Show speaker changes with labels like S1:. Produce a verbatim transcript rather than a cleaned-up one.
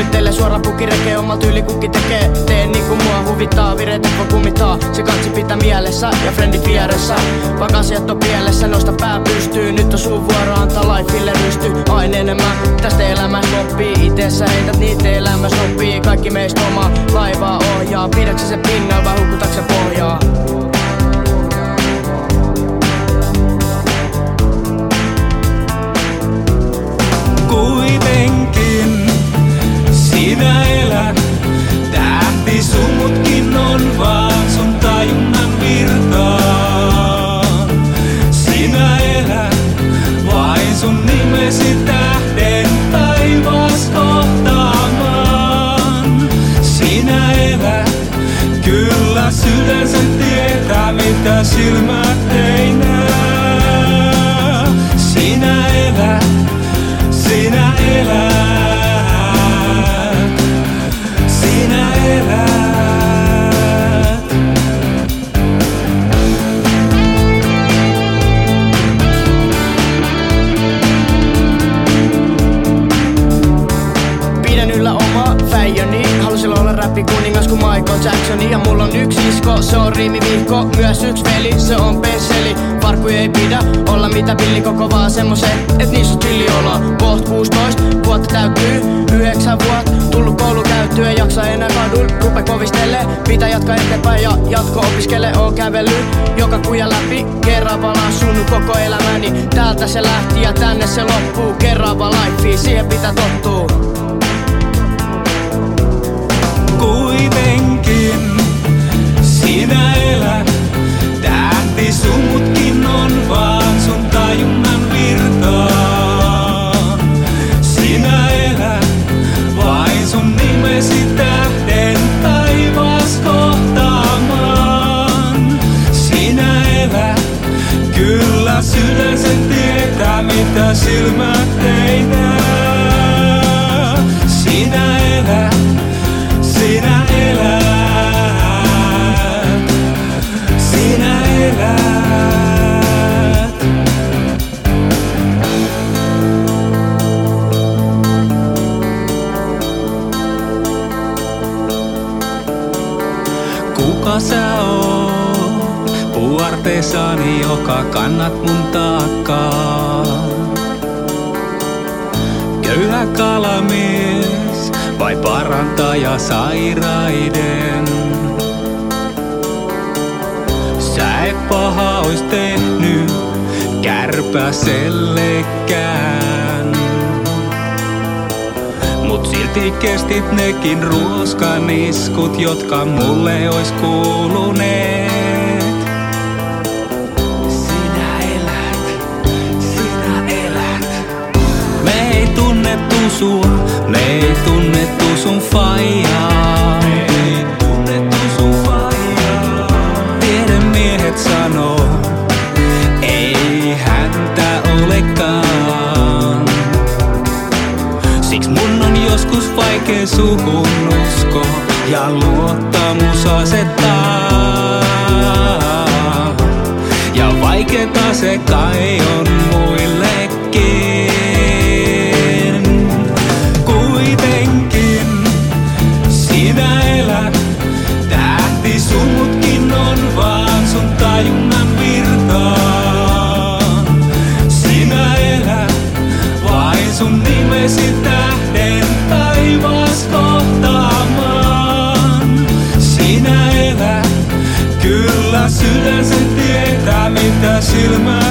S1: Suunnittele suora pukireke, oma tyyli kukki tekee. Tee niinku mua huvittaa, vireet voi kummittaa. Se kansi pitää mielessä ja frendit vieressä. Vakasiat on pielessä, nosta pää pystyy. Nyt on sun vuoro antaa lifeille rysty. Aina enemmän tästä elämästä oppii. Ite sä heität niitä elämässä oppii. Kaikki meistä oma laivaa ohjaa. Pidäksä se pinnalla vai hukkutaksä se pohjaa?
S2: Kuitenkin sinä elät, tähti sumutkin on vaan sun tajunnan virtaa. Sinä elät, vain sun nimesi tähden taivas kohtaamaan. Sinä elät, kyllä sydän sen tietää mitä silmät ei näe. Sinä elät, sinä elät, sinä elät.
S1: Pidän yllä oma fäijäni, halusin olla räppikuningas kuin Michael Jacksoni. Ja mulla on yksi isko, se on riimivihko, myös yksi veli, se on penseli. Farkkuja ei pidä olla mitä pilli koko vaan semmosen, et niissä on chilli olo. Koht kuusitoista vuotta täyttyy, yhdeksän vuotta tullut koulu käytyä. Jaksa enää kadulla, rupe kovistele. Pitää jatkaa eteenpäin ja jatko opiskele. Oon kävellyt joka kuja läpi, kerran vaan asunut koko elämäni. Täältä se lähti ja tänne se loppuu. Kerran vaan lifea, siihen pitää tottua.
S2: Kuitenkin sinä elät, tähti sumutkin on vaan sun tajunnan virtaa. Sinä elät, vain sun nimesi tähden taivas kohtaamaan. Sinä elät, kyllä sydän sen tietää mitä silmät ei näe. Sinä elät, sinä elät, sinä elät. Kuka sä oot, puuarteesani, joka kannat mun taakkaa? Köyhä kalamies vai parantaja sairaiden? Sä et paha ois tehnyt kärpäsellekään. Mut silti kestit nekin ruoskaniskut, jotka mulle ois kuuluneet. Sinä elät, sinä elät. Me ei tunnettu sua, me ei tunnettu sun faijaa. Me ei tunnettu sun faijaa. Tiedemiehet sanoo, ei häntä olekaan. Siks mun on joskus vaikea suhun usko ja luottamus asettaa. Ja vaikeeta se kai on muillekin. Kuitenkin sinä elät, tähti sumutkin on vaan sun tajunnan virtaa. Sinä elät, vain sun nimesi tähden taivas kohtaamaan. Sinä elät, kyllä sydän sen tietää mitä silmä